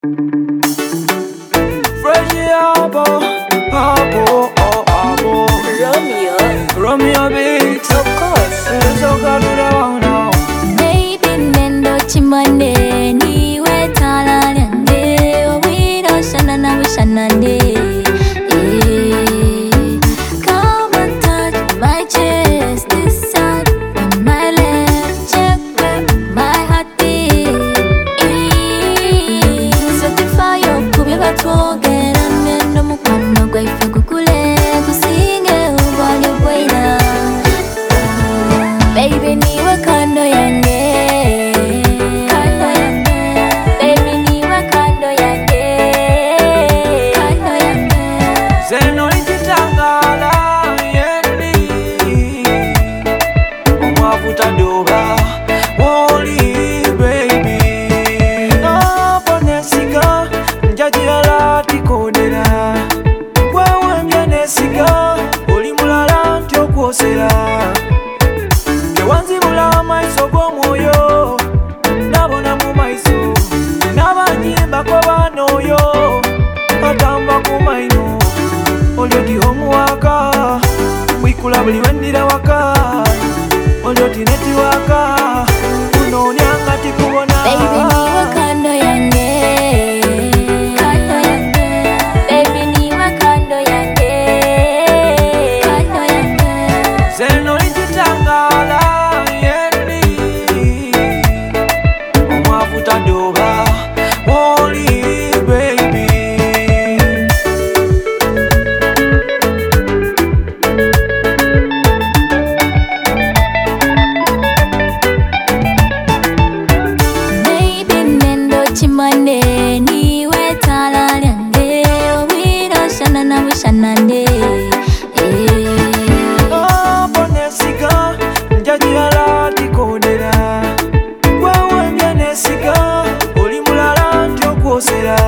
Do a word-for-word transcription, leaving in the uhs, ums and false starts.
Fresh abo, abo, oh abo. Romeo, Romeo beats, of course. so good to the one now. Baby, nendo chimane niwe talalande owiro shana na wishanande. Come and touch my chest, this side on my left, check where my heart beat. Certify your kubi batwogera nendo mukwano gwaife gukule kusinge ubali bwaina. Baby niwe kando yange, kando yange. Baby niwe kando yange, kando yange. Zeno ikitangala yendi omwavuta doba woli baby. Napo nesiga njagirala tikodera wewe mbye nesiga oli mulala nti okwosera tewanzibula amaiso g'omwoyo nabona mu maiso n'abanyimbako banooyo batamba ku maino olyoti omuwaka mwikula buli wendira waka olyoti netiwaka kunoonyanga tikubona. Baby niwe kando yange, kando yange. Baby niwe kando yange, kando yange. Zeno likitangala yendi omwavuta doba woli baby. Baby nendo chimane niwe talalande owiro shana na wishanande. Napo nesiga njagirala tikodera wewe mbye nesiga oli mulala nti okwosera